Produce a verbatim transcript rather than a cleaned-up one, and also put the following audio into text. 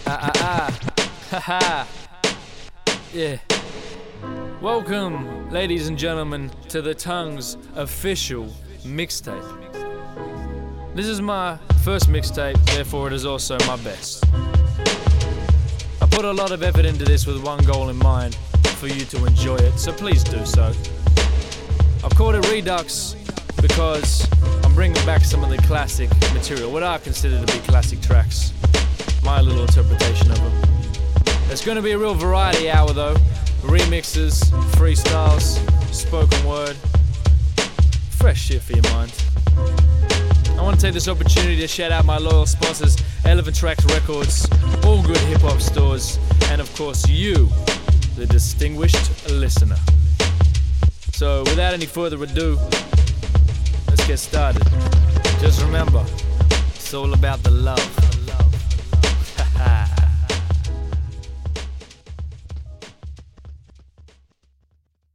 ah ah, ha ha, yeah. Welcome, ladies and gentlemen, to the Tongues official mixtape. This is my first mixtape, therefore it is also my best. I put a lot of effort into this with one goal in mind, for you to enjoy it, so please do so. I've called it Redux because I'm bringing back some of the classic material, what I consider to be classic tracks. My little interpretation of them. It's going to be a real variety hour though. Remixes, freestyles, spoken word. Fresh shit for your mind. I want to take this opportunity to shout out my loyal sponsors, Elephant Tracks Records, all good hip hop stores, and of course you, the distinguished listener. So without any further ado, let's get started. Just remember, it's all about the love.